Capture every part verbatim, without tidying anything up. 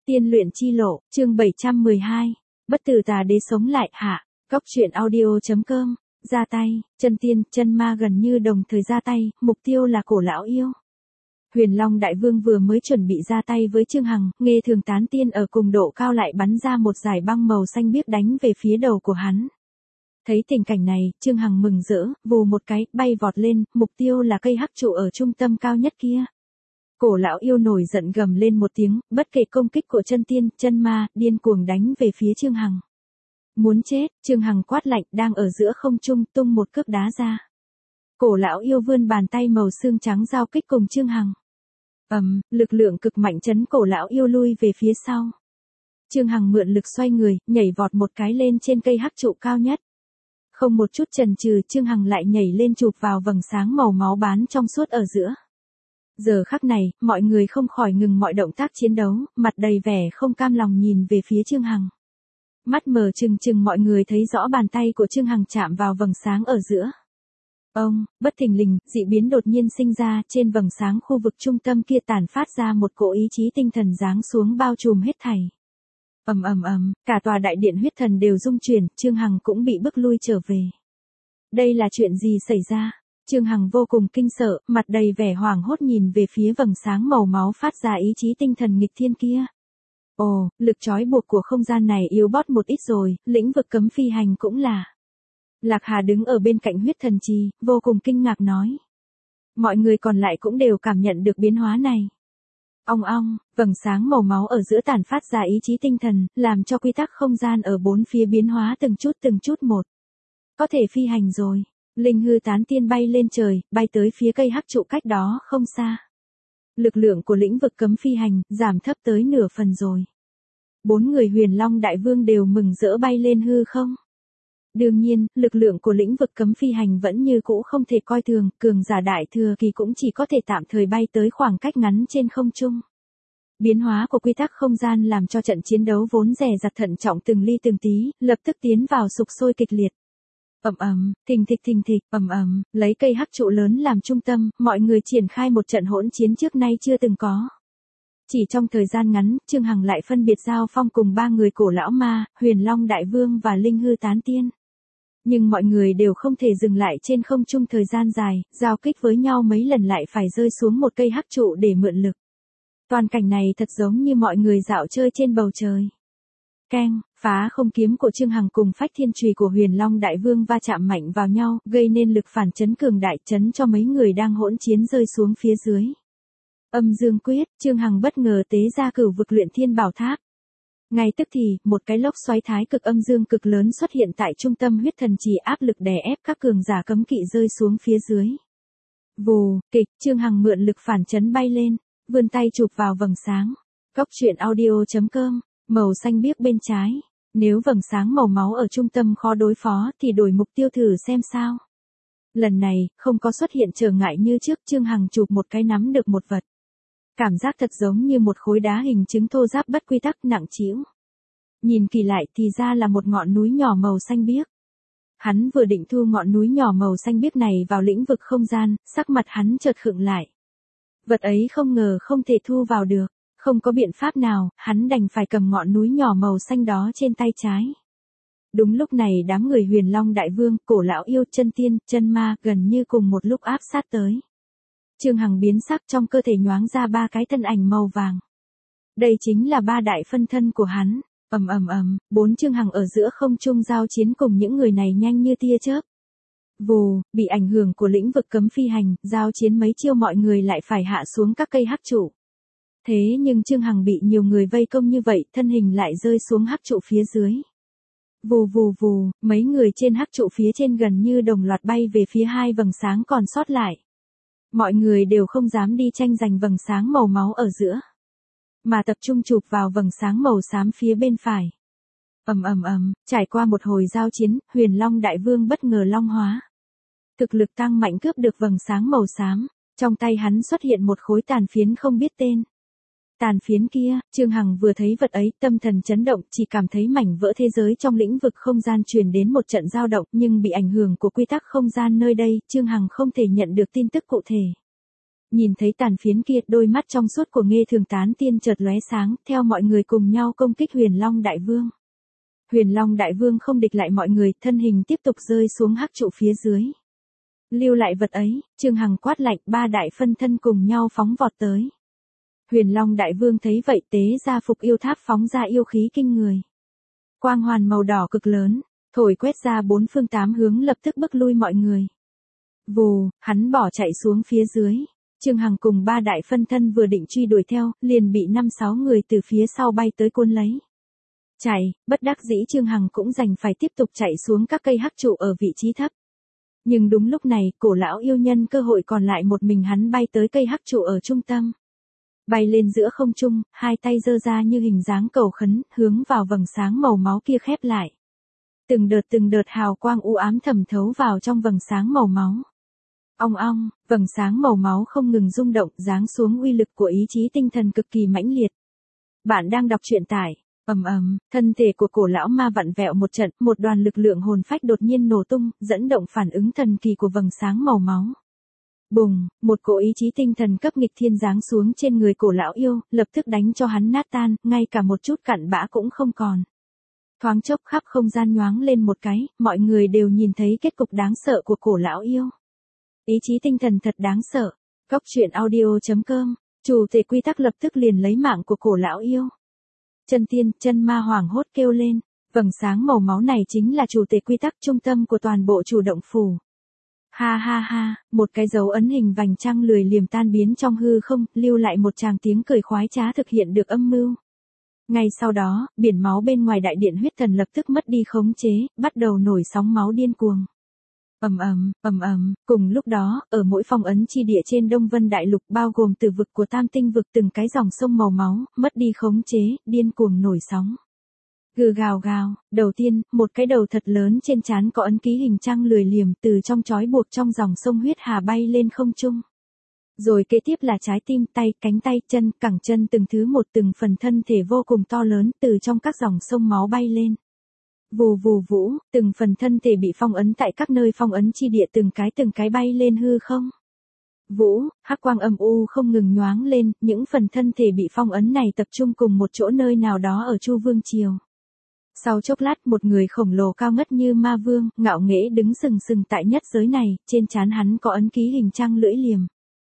Tiên luyện chi lộ, chương bảy trăm mười hai. Bất tử tà đế sống lại hạ. Cóc truyện audio.com. Ra tay, chân tiên, chân ma gần như đồng thời ra tay, mục tiêu là cổ lão yêu. Huyền Long Đại Vương vừa mới chuẩn bị ra tay với Trương Hằng, nghe thường tán tiên ở cùng độ cao lại bắn ra một dải băng màu xanh biếc đánh về phía đầu của hắn. Thấy tình cảnh này, Trương Hằng mừng rỡ, vù một cái, bay vọt lên, mục tiêu là cây hắc trụ ở trung tâm cao nhất kia. Cổ lão yêu nổi giận gầm lên một tiếng, bất kể công kích của chân tiên, chân ma, điên cuồng đánh về phía Trương Hằng. Muốn chết, Trương Hằng quát lạnh, đang ở giữa không trung tung một cước đá ra. Cổ lão yêu vươn bàn tay màu xương trắng giao kích cùng Trương Hằng. Ầm, lực lượng cực mạnh chấn cổ lão yêu lui về phía sau. Trương Hằng mượn lực xoay người, nhảy vọt một cái lên trên cây hắc trụ cao nhất. Không một chút chần chừ, Trương Hằng lại nhảy lên chụp vào vầng sáng màu máu bán trong suốt ở giữa. Giờ khắc này, mọi người không khỏi ngừng mọi động tác chiến đấu, mặt đầy vẻ không cam lòng nhìn về phía Trương Hằng. Mắt mở trừng trừng mọi người thấy rõ bàn tay của Trương Hằng chạm vào vầng sáng ở giữa. Ông, bất thình lình, dị biến đột nhiên sinh ra, trên vầng sáng khu vực trung tâm kia tản phát ra một cỗ ý chí tinh thần giáng xuống bao trùm hết thảy. Ầm ầm ầm, cả tòa đại điện huyết thần đều rung chuyển, Trương Hằng cũng bị bức lui trở về. Đây là chuyện gì xảy ra? Trương Hằng vô cùng kinh sợ, mặt đầy vẻ hoảng hốt nhìn về phía vầng sáng màu máu phát ra ý chí tinh thần nghịch thiên kia. Ồ, lực trói buộc của không gian này yếu bớt một ít rồi, lĩnh vực cấm phi hành cũng là. Lạc Hà đứng ở bên cạnh huyết thần trì, vô cùng kinh ngạc nói. Mọi người còn lại cũng đều cảm nhận được biến hóa này. Ong ong, vầng sáng màu máu ở giữa tản phát ra ý chí tinh thần, làm cho quy tắc không gian ở bốn phía biến hóa từng chút từng chút một. Có thể phi hành rồi. Linh hư tán tiên bay lên trời, bay tới phía cây hắc trụ cách đó không xa. Lực lượng của lĩnh vực cấm phi hành, giảm thấp tới nửa phần rồi. Bốn người Huyền Long Đại Vương đều mừng rỡ bay lên hư không. Đương nhiên, lực lượng của lĩnh vực cấm phi hành vẫn như cũ không thể coi thường, cường giả đại thừa kỳ cũng chỉ có thể tạm thời bay tới khoảng cách ngắn trên không trung. Biến hóa của quy tắc không gian làm cho trận chiến đấu vốn dè dặt thận trọng từng ly từng tí, lập tức tiến vào sục sôi kịch liệt. Ầm ầm, thình thịch thình thịch, ầm ầm, lấy cây hắc trụ lớn làm trung tâm, mọi người triển khai một trận hỗn chiến trước nay chưa từng có. Chỉ trong thời gian ngắn, Trương Hằng lại phân biệt giao phong cùng ba người cổ lão ma, Huyền Long Đại Vương và Linh hư tán tiên. Nhưng mọi người đều không thể dừng lại trên không trung thời gian dài, giao kích với nhau mấy lần lại phải rơi xuống một cây hắc trụ để mượn lực. Toàn cảnh này thật giống như mọi người dạo chơi trên bầu trời. Keng, phá không kiếm của Trương Hằng cùng phách thiên chùy của Huyền Long Đại Vương va chạm mạnh vào nhau, gây nên lực phản chấn cường đại chấn cho mấy người đang hỗn chiến rơi xuống phía dưới. Âm dương quyết, Trương Hằng bất ngờ tế ra cửu vực luyện thiên bảo tháp. Ngay tức thì, một cái lốc xoáy thái cực âm dương cực lớn xuất hiện tại trung tâm huyết thần trì áp lực đè ép các cường giả cấm kỵ rơi xuống phía dưới. Vù, kịch, Trương Hằng mượn lực phản chấn bay lên, vươn tay chụp vào vầng sáng. Cóc truyện audio.com. Màu xanh biếc bên trái. Nếu vầng sáng màu máu ở trung tâm khó đối phó thì đổi mục tiêu thử xem sao. Lần này, không có xuất hiện trở ngại như trước, Trương Hằng chụp một cái nắm được một vật. Cảm giác thật giống như một khối đá hình chứng thô ráp bất quy tắc nặng trĩu. Nhìn kỳ lại thì ra là một ngọn núi nhỏ màu xanh biếc. Hắn vừa định thu ngọn núi nhỏ màu xanh biếc này vào lĩnh vực không gian, sắc mặt hắn chợt khựng lại. Vật ấy không ngờ không thể thu vào được. Không có biện pháp nào, hắn đành phải cầm ngọn núi nhỏ màu xanh đó trên tay trái. Đúng lúc này đám người Huyền Long Đại Vương, cổ lão yêu, chân tiên, chân ma gần như cùng một lúc áp sát tới. Trương Hằng biến sắc trong cơ thể nhoáng ra ba cái thân ảnh màu vàng. Đây chính là ba đại phân thân của hắn. Ầm ầm ầm, bốn Trương Hằng ở giữa không trung giao chiến cùng những người này nhanh như tia chớp. Vù, bị ảnh hưởng của lĩnh vực cấm phi hành, giao chiến mấy chiêu mọi người lại phải hạ xuống các cây hắc trụ. Thế nhưng Trương Hằng bị nhiều người vây công như vậy, thân hình lại rơi xuống hắc trụ phía dưới. Vù vù vù, mấy người trên hắc trụ phía trên gần như đồng loạt bay về phía hai vầng sáng còn sót lại. Mọi người đều không dám đi tranh giành vầng sáng màu máu ở giữa, mà tập trung chụp vào vầng sáng màu xám phía bên phải. Ầm ầm ầm, trải qua một hồi giao chiến, Huyền Long Đại Vương bất ngờ long hóa. Thực lực tăng mạnh cướp được vầng sáng màu xám, trong tay hắn xuất hiện một khối tàn phiến không biết tên. Tàn phiến kia, Trương Hằng vừa thấy vật ấy, tâm thần chấn động, chỉ cảm thấy mảnh vỡ thế giới trong lĩnh vực không gian truyền đến một trận dao động, nhưng bị ảnh hưởng của quy tắc không gian nơi đây, Trương Hằng không thể nhận được tin tức cụ thể. Nhìn thấy tàn phiến kia, đôi mắt trong suốt của Nghê Thường Tán Tiên chợt lóe sáng, theo mọi người cùng nhau công kích Huyền Long Đại Vương. Huyền Long Đại Vương không địch lại mọi người, thân hình tiếp tục rơi xuống hắc trụ phía dưới. Lưu lại vật ấy, Trương Hằng quát lạnh, ba đại phân thân cùng nhau phóng vọt tới. Huyền Long Đại Vương thấy vậy tế ra phục yêu tháp phóng ra yêu khí kinh người. Quang hoàn màu đỏ cực lớn, thổi quét ra bốn phương tám hướng lập tức bức lui mọi người. Vù, hắn bỏ chạy xuống phía dưới. Trương Hằng cùng ba đại phân thân vừa định truy đuổi theo, liền bị năm sáu người từ phía sau bay tới cuốn lấy. Chạy, bất đắc dĩ Trương Hằng cũng đành phải tiếp tục chạy xuống các cây hắc trụ ở vị trí thấp. Nhưng đúng lúc này, cổ lão yêu nhân cơ hội còn lại một mình hắn bay tới cây hắc trụ ở trung tâm. Bay lên giữa không trung, hai tay giơ ra như hình dáng cầu khấn, hướng vào vầng sáng màu máu kia khép lại. Từng đợt từng đợt hào quang u ám thẩm thấu vào trong vầng sáng màu máu. Ong ong, vầng sáng màu máu không ngừng rung động, giáng xuống uy lực của ý chí tinh thần cực kỳ mãnh liệt. Bạn đang đọc truyện tải, ầm ầm, thân thể của cổ lão ma vặn vẹo một trận, một đoàn lực lượng hồn phách đột nhiên nổ tung, dẫn động phản ứng thần kỳ của vầng sáng màu máu. Bùng, một cỗ ý chí tinh thần cấp nghịch thiên giáng xuống trên người cổ lão yêu, lập tức đánh cho hắn nát tan, ngay cả một chút cặn bã cũng không còn. Thoáng chốc khắp không gian nhoáng lên một cái, mọi người đều nhìn thấy kết cục đáng sợ của cổ lão yêu. Ý chí tinh thần thật đáng sợ. Góc truyện audio chấm com, chủ thể quy tắc lập tức liền lấy mạng của cổ lão yêu. Chân tiên, chân ma hoảng hốt kêu lên, vầng sáng màu máu này chính là chủ thể quy tắc trung tâm của toàn bộ chủ động phủ. Ha ha ha, một cái dấu ấn hình vành trăng lười liềm tan biến trong hư không, lưu lại một tràng tiếng cười khoái trá thực hiện được âm mưu. Ngay sau đó, biển máu bên ngoài đại điện huyết thần lập tức mất đi khống chế, bắt đầu nổi sóng máu điên cuồng. Ầm ầm, ầm ầm, cùng lúc đó, ở mỗi phong ấn chi địa trên Đông Vân Đại Lục bao gồm từ vực của Tam Tinh vực từng cái dòng sông màu máu, mất đi khống chế, điên cuồng nổi sóng. Gừ gào gào, đầu tiên, một cái đầu thật lớn trên trán có ấn ký hình trăng lười liềm từ trong trói buộc trong dòng sông huyết hà bay lên không trung. Rồi kế tiếp là trái tim, tay, cánh tay, chân, cẳng chân từng thứ một từng phần thân thể vô cùng to lớn từ trong các dòng sông máu bay lên. Vù vù vũ, từng phần thân thể bị phong ấn tại các nơi phong ấn chi địa từng cái từng cái bay lên hư không. Vũ, hắc quang âm u không ngừng nhoáng lên, những phần thân thể bị phong ấn này tập trung cùng một chỗ nơi nào đó ở Chu Vương Triều. Sau chốc lát một người khổng lồ cao ngất như ma vương, ngạo nghễ đứng sừng sừng tại nhất giới này, trên trán hắn có ấn ký hình trăng lưỡi liềm.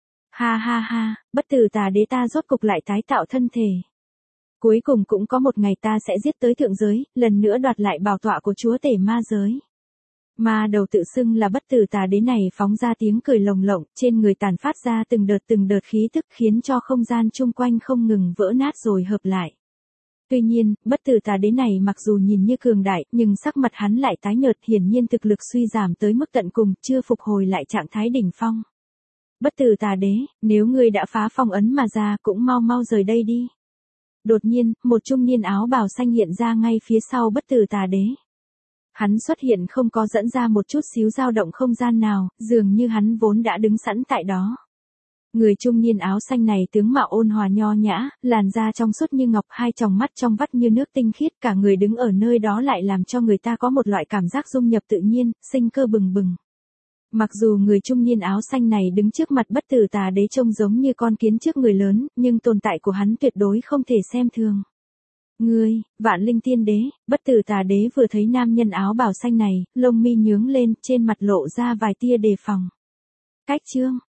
Ha ha ha, bất tử tà đế ta rốt cục lại tái tạo thân thể. Cuối cùng cũng có một ngày ta sẽ giết tới thượng giới, lần nữa đoạt lại bảo tọa của chúa tể ma giới. Ma đầu tự xưng là bất tử tà đế này phóng ra tiếng cười lồng lộng, trên người tàn phát ra từng đợt từng đợt khí tức khiến cho không gian chung quanh không ngừng vỡ nát rồi hợp lại. Tuy nhiên, bất tử tà đế này mặc dù nhìn như cường đại, nhưng sắc mặt hắn lại tái nhợt, hiển nhiên thực lực suy giảm tới mức tận cùng, chưa phục hồi lại trạng thái đỉnh phong. Bất tử tà đế, nếu ngươi đã phá phong ấn mà ra cũng mau mau rời đây đi. Đột nhiên, một trung niên áo bào xanh hiện ra ngay phía sau bất tử tà đế. Hắn xuất hiện không có dẫn ra một chút xíu dao động không gian nào, dường như hắn vốn đã đứng sẵn tại đó. Người trung niên áo xanh này tướng mạo ôn hòa nho nhã, làn da trong suốt như ngọc, hai tròng mắt trong vắt như nước tinh khiết, cả người đứng ở nơi đó lại làm cho người ta có một loại cảm giác dung nhập tự nhiên, sinh cơ bừng bừng. Mặc dù người trung niên áo xanh này đứng trước mặt bất tử tà đế trông giống như con kiến trước người lớn, nhưng tồn tại của hắn tuyệt đối không thể xem thường. Ngươi, Vạn Linh Tiên Đế, bất tử tà đế vừa thấy nam nhân áo bào xanh này, lông mi nhướng lên, trên mặt lộ ra vài tia đề phòng. Cách chương,